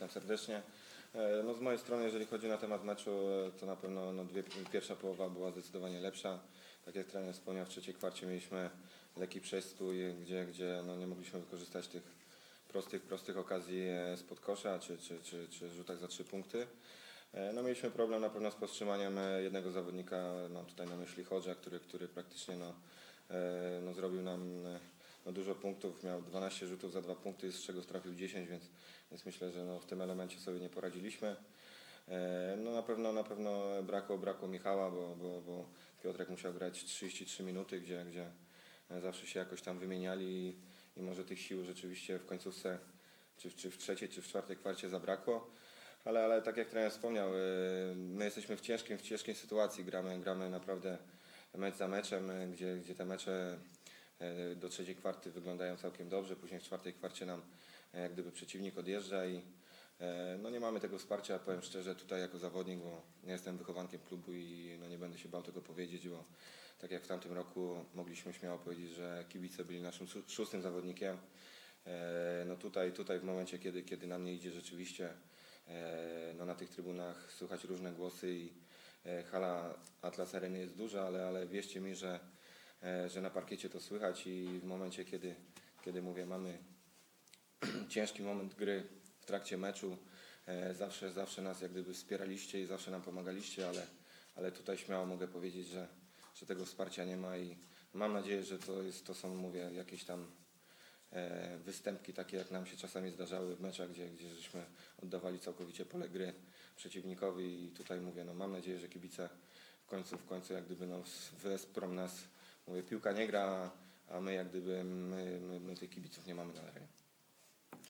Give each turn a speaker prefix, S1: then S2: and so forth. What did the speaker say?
S1: serdecznie. No z mojej strony, jeżeli chodzi na temat meczu, to na pewno pierwsza połowa była zdecydowanie lepsza. Tak jak trener wspomniał, w trzeciej kwarcie mieliśmy lekki przestój, gdzie no nie mogliśmy wykorzystać tych prostych okazji spod kosza czy rzutach za 3 punkty. No mieliśmy problem na pewno z powstrzymaniem jednego zawodnika, mam tutaj na myśli Hodża, który praktycznie zrobił nam dużo punktów, miał 12 rzutów za 2 punkty, z czego trafił 10, więc myślę, że w tym elemencie sobie nie poradziliśmy. No na pewno brakło Michała, bo Piotrek musiał grać 33 minuty, gdzie zawsze się jakoś tam wymieniali i może tych sił rzeczywiście w końcówce, czy w trzeciej, czy w czwartej kwarcie zabrakło. Ale tak jak trener wspomniał, my jesteśmy w ciężkiej sytuacji, gramy naprawdę mecz za meczem, gdzie te mecze do trzeciej kwarty wyglądają całkiem dobrze, później w czwartej kwarcie nam jak gdyby przeciwnik odjeżdża i no nie mamy tego wsparcia, powiem szczerze, tutaj jako zawodnik, bo nie jestem wychowankiem klubu i no nie będę się bał tego powiedzieć, bo tak jak w tamtym roku mogliśmy śmiało powiedzieć, że kibice byli naszym 6. zawodnikiem. No tutaj w momencie, kiedy nam nie idzie rzeczywiście, no na tych trybunach słychać różne głosy i hala Atlas Areny jest duża, ale wierzcie mi, że na parkiecie to słychać i w momencie, kiedy mówię, mamy ciężki moment gry w trakcie meczu, zawsze nas jak gdyby wspieraliście i zawsze nam pomagaliście, ale tutaj śmiało mogę powiedzieć, że tego wsparcia nie ma i mam nadzieję, że to są, mówię, jakieś tam występki takie, jak nam się czasami zdarzały w meczach, gdzie żeśmy oddawali całkowicie pole gry przeciwnikowi i tutaj mówię, no mam nadzieję, że kibice w końcu jak gdyby wesprą nas. Mówię, piłka nie gra, a my jak gdyby my tych kibiców nie mamy na arenie.